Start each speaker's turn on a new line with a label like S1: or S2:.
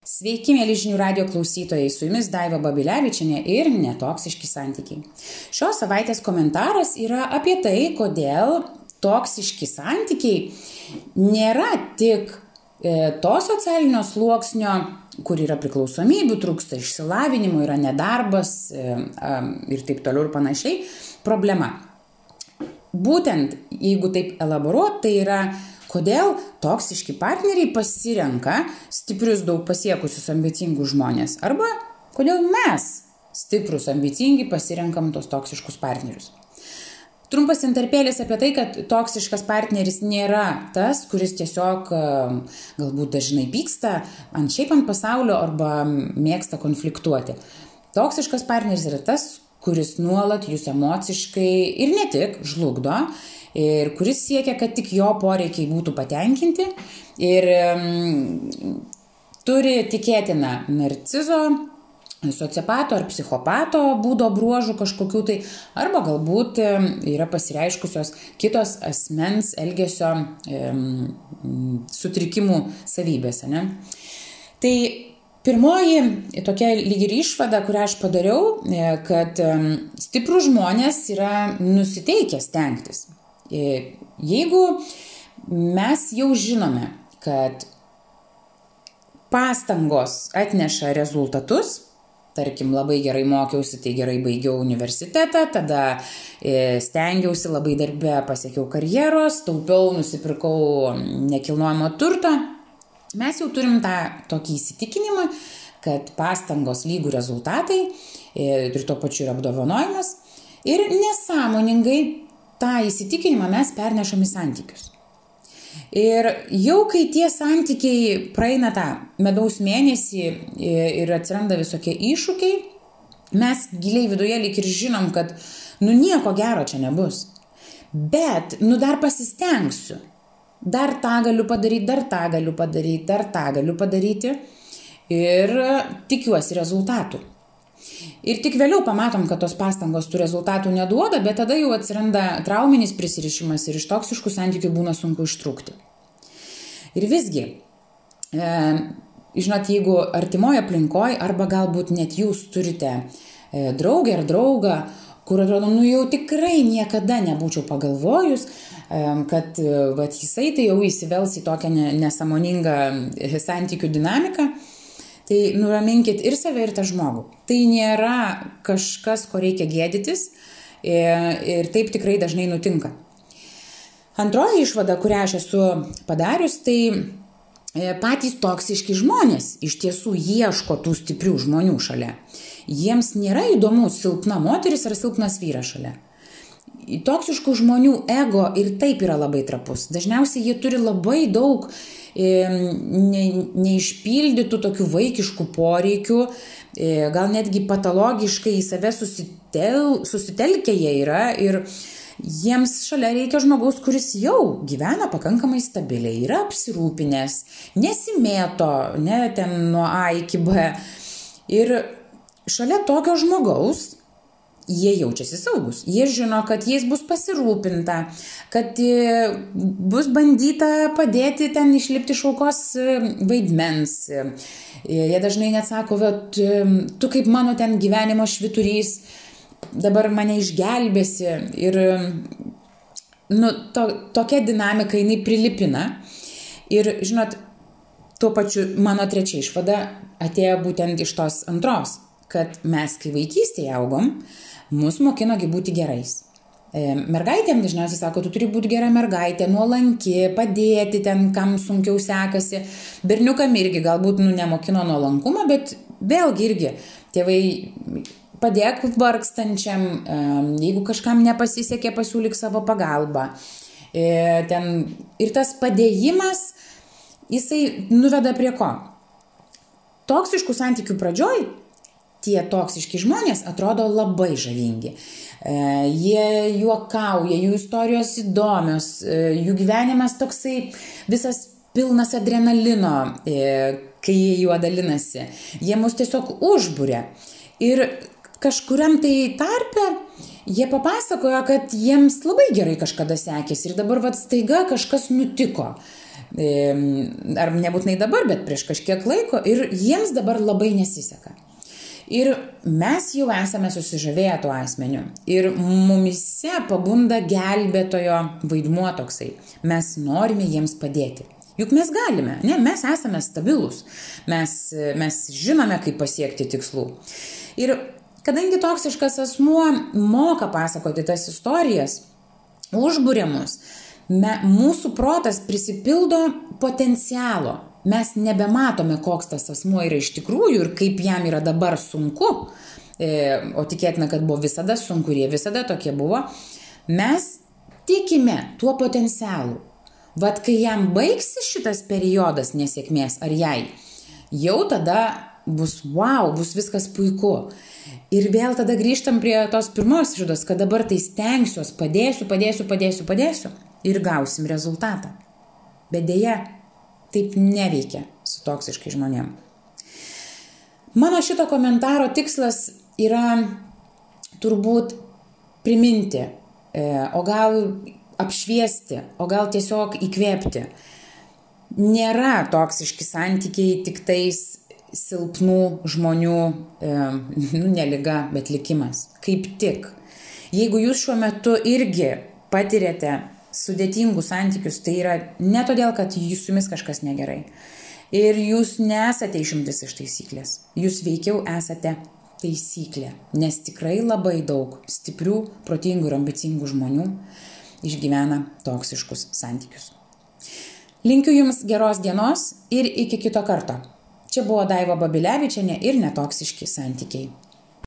S1: Sveiki, mėly žinių radijo klausytojai, su jumis Daiva Babilevičienė ir netoksiški santykiai. Šios savaitės komentaras yra apie tai, kodėl toksiški santykiai nėra tik to socialinio sluoksnio, kur yra priklausomybių, trūksta išsilavinimo, yra nedarbas ir taip toliau ir panašiai, problema. Būtent, jeigu taip elaboruot, tai yra kodėl toksiški partneriai pasirenka stiprius, daug pasiekusius, ambicingus žmonės. Arba kodėl mes, stiprus, ambicingi, pasirenkam tos toksiškus partnerius. Trumpas intarpėlis apie tai, kad toksiškas partneris nėra tas, kuris tiesiog galbūt dažnai pyksta ant pasaulio arba mėgsta konfliktuoti. Toksiškas partneris yra tas, kuris nuolat jūs emociškai ir ne tik žlugdo, ir kuris siekia, kad tik jo poreikiai būtų patenkinti ir turi tikėtiną narcizo, sociopato ar psichopato būdo bruožų kažkokių tai, arba galbūt yra pasireiškusios kitos asmens elgesio sutrikimų savybėse. Ne? Tai pirmoji tokia lyg ir išvada, kurią aš padariau, kad stiprus žmonės yra nusiteikę stengtis. Jeigu mes jau žinome, kad pastangos atneša rezultatus, tarkim, labai gerai mokiausi, tai gerai baigiau universitetą, tada stengiausi labai darbe, pasiekiau karjeros, taupiau, nusipirkau nekilnojamo turto, mes jau turim tą tokį įsitikinimą, kad pastangos lygų rezultatai ir tuo pačiu yra apdovanojimas ir nesąmoningai tą įsitikinimą mes pernešam į santykius. Ir jau kai tie santykiai praeina tą medaus mėnesį ir atsiranda visokie iššūkiai, mes giliai viduje lyg ir žinom, kad nieko gero čia nebus. Bet dar pasistengsiu. Dar tą galiu padaryti, dar tą galiu padaryti, dar tą galiu padaryti ir tikiuosi rezultatų. Ir tik vėliau pamatom, kad tos pastangos tų rezultatų neduoda, bet tada jau atsiranda trauminis prisirišimas ir iš toksiškų santykių būna sunku ištrūkti. Ir visgi, žinot, jeigu artimoje aplinkoje arba galbūt net jūs turite draugę ar draugą, kur atrodo, jau tikrai niekada nebūčiau pagalvojus, kad jisai tai jau įsivels į tokią nesąmoningą santykių dinamiką, tai nuraminkit ir save, ir tą žmogų. Tai nėra kažkas, ko reikia gėdytis ir taip tikrai dažnai nutinka. Antroji išvada, kurią aš esu padarius, tai patys toksiški žmonės iš tiesų ieško tų stiprių žmonių šalia. Jiems nėra įdomu silpna moteris ar silpnas vyras šalia. Toksiškų žmonių ego ir taip yra labai trapus. Dažniausiai jie turi labai daug neišpildytų tokių vaikiškų poreikių, gal netgi patologiškai į save susitelkę jie yra ir jiems šalia reikia žmogaus, kuris jau gyvena pakankamai stabiliai, yra apsirūpinęs, nesimėto, ne ten nuo A iki B. Ir šalia tokio žmogaus jie jaučiasi saugus. Jie žino, kad jais bus pasirūpinta, kad bus bandyta padėti ten išlipti iš aukos vaidmens. Jie dažnai net sako, tu kaip mano ten gyvenimo švyturys, dabar mane išgelbėsi. Ir tokia dinamika jinai prilipina. Ir žinot, tuo pačiu mano trečia išvada atėjo būtent iš tos antros, kad mes, kai vaikystėje augom, mus mokinogi būti gerais. Mergaitėm dažniausiai sako, tu turi būti gera mergaitė, nuolanki, padėti ten, kam sunkiau sekasi. Berniukam irgi galbūt nemokino nuolankumą, bet vėlgi irgi tėvai padėk vargstančiam, jeigu kažkam nepasisekė, pasiūlyk savo pagalbą. Ir tas padėjimas, jisai nuveda prie ko? Toksiškų santykių pradžioj tie toksiški žmonės atrodo labai žavingi. Jie juokauja, jų istorijos įdomios, jų gyvenimas toksai visas pilnas adrenalino, kai jie juo dalinasi. Jie mus tiesiog užburia. Ir kažkuriam tai tarpe jie papasakojo, kad jiems labai gerai kažkada sekėsi ir dabar staiga kažkas nutiko. ar nebūtinai dabar, bet prieš kažkiek laiko ir jiems dabar labai nesiseka. Ir mes jau esame susižavėję tuo asmeniu. Ir mumise pabunda gelbėtojo vaidmuo toksai. Mes norime jiems padėti. Juk mes galime, ne? Mes esame stabilus. Mes žinome, kaip pasiekti tikslų. Ir kadangi toksiškas asmuo moka pasakoti tas istorijas, užburia mus, mūsų protas prisipildo potencialo. Mes nebematome, koks tas asmuo yra iš tikrųjų ir kaip jam yra dabar sunku, o tikėtina, kad buvo visada sunku ir jie visada tokie buvo. Mes tikime tuo potencialu. Vat kai jam baigsis šitas periodas nesėkmės ar jai, jau tada bus wow, bus viskas puiku. Ir vėl tada grįžtam prie tos pirmos išvados, kad dabar tai stengsiuos, padėsiu ir gausim rezultatą. Bet deja, taip neveikia su toksiškai žmonėm. Mano šito komentaro tikslas yra turbūt priminti, o gal apšviesti, o gal tiesiog įkvėpti. Nėra toksiški santykiai tik tais silpnų žmonių, ne liga, bet likimas. Kaip tik. Jeigu jūs šiuo metu irgi patiriate sudėtingus santykius, tai yra ne todėl, kad su jumis kažkas negerai. Ir jūs nesate išimtis iš taisyklės. Jūs veikiau esate taisyklė, nes tikrai labai daug stiprių, protingų ir ambicingų žmonių išgyvena toksiškus santykius. Linkiu jums geros dienos ir iki kito karto. Čia buvo Daiva Babilevičienė ir netoksiški santykiai.